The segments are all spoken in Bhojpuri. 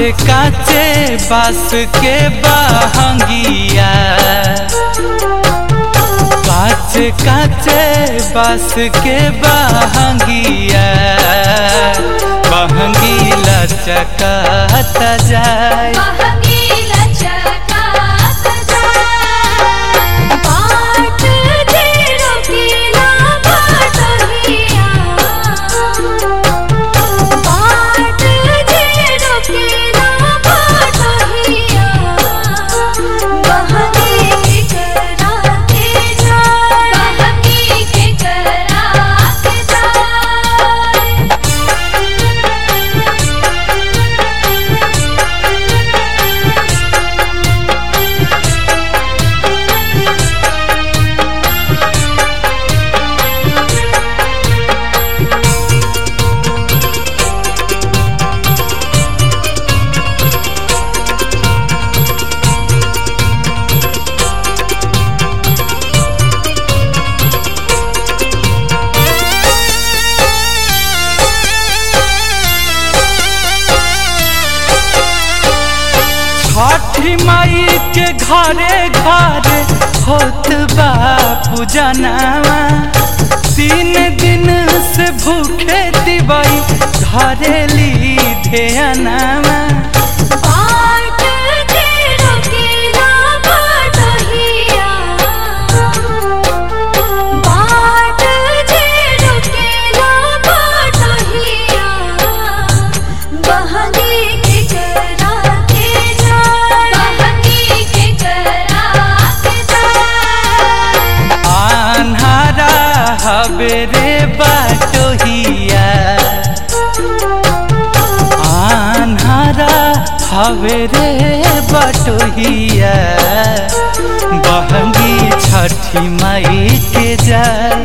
काचे बास के बहंगिया, काचे काचे बास के बहंगिया, बहंगी लचकात जाए, माई के घरे घरे होत बा पूजनवा, 3 दिन से भूखे दिवाई घरेली ध्यानवा, हबेरे बाटोहिया, आन्हारा हबेरे बाटोहिया, बहंगी छठी माई के जाए,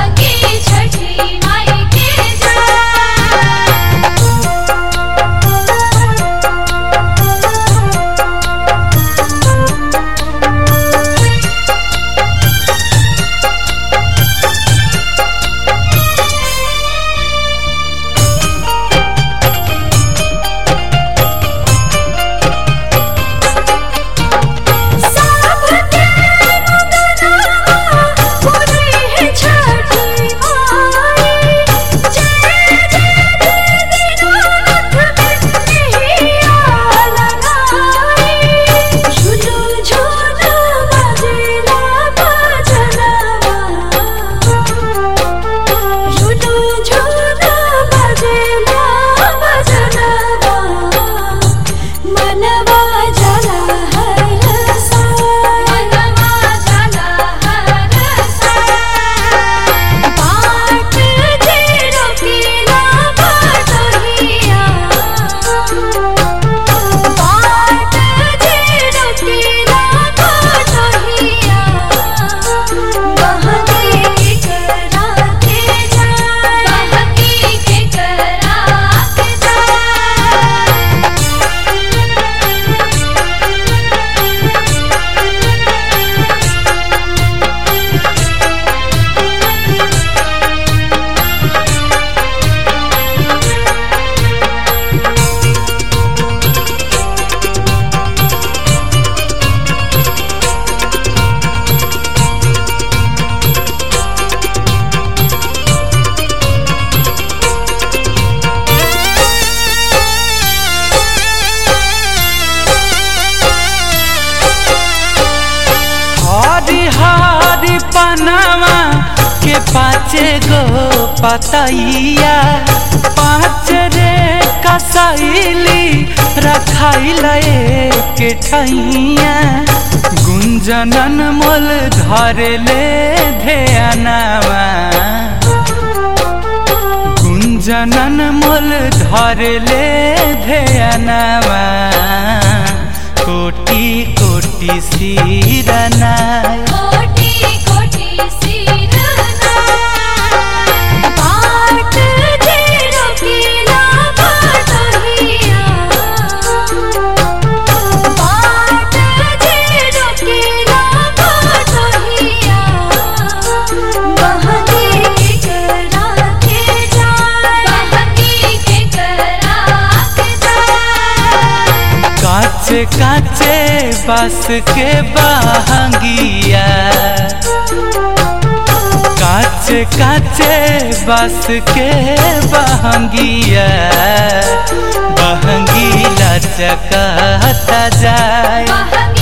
पनवा के 5 गो पतैया, 5 रे कसैली रखाइल एक ठैया, गुंजनन मोल धरले ध्यानवा, गुंजनन मोल धरले ध्यानवा, कोटि कोटि सिरनाय, काचे काचे बास के बहंगिया, काचे काचे बास के बहंगिया, बहंगी लचकता जाए।